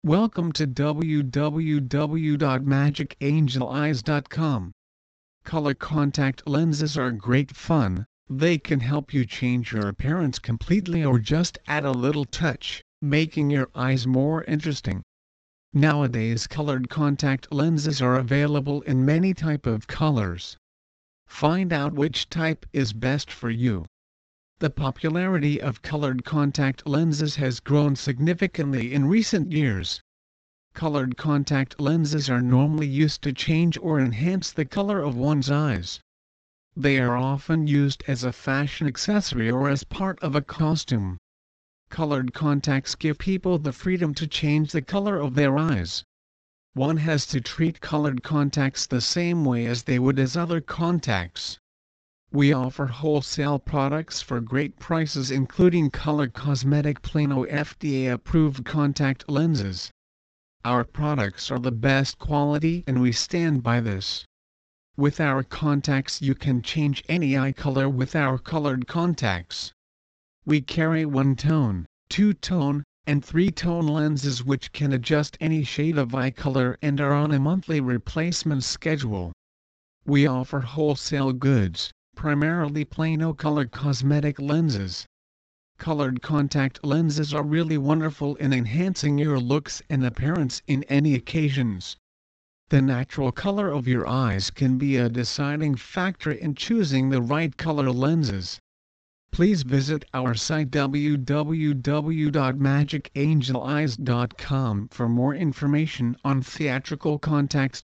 Welcome to www.magicangel-eyes.com. Color contact lenses are great fun. They can help you change your appearance completely or just add a little touch, making your eyes more interesting. Nowadays, colored contact lenses are available in many types of colors. Find out which type is best for you. The popularity of colored contact lenses has grown significantly in recent years. Colored contact lenses are normally used to change or enhance the color of one's eyes. They are often used as a fashion accessory or as part of a costume. Colored contacts give people the freedom to change the color of their eyes. One has to treat colored contacts the same way as they would as other contacts. We offer wholesale products for great prices, including Color Cosmetic Plano FDA-approved contact lenses. Our products are the best quality and we stand by this. With our contacts you can change any eye color with our colored contacts. We carry 1-tone, 2-tone, and 3-tone lenses which can adjust any shade of eye color and are on a monthly replacement schedule. We offer wholesale goods, primarily Plano Color Cosmetic lenses. Colored contact lenses are really wonderful in enhancing your looks and appearance in any occasions. The natural color of your eyes can be a deciding factor in choosing the right color lenses. Please visit our site www.magicangel-eyes.com for more information on theatrical contacts.